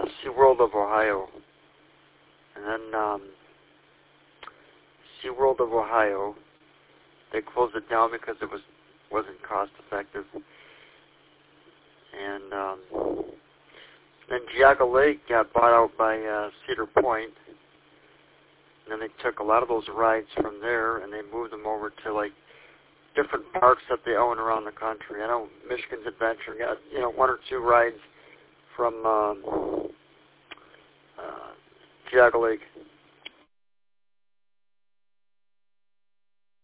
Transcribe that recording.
SeaWorld of Ohio. And then SeaWorld of Ohio, they closed it down because it wasn't cost effective. And then Geauga Lake got bought out by Cedar Point. And then they took a lot of those rides from there and they moved them over to like different parks that they own around the country. I know Michigan's Adventure got, one or two rides from Geauga Lake.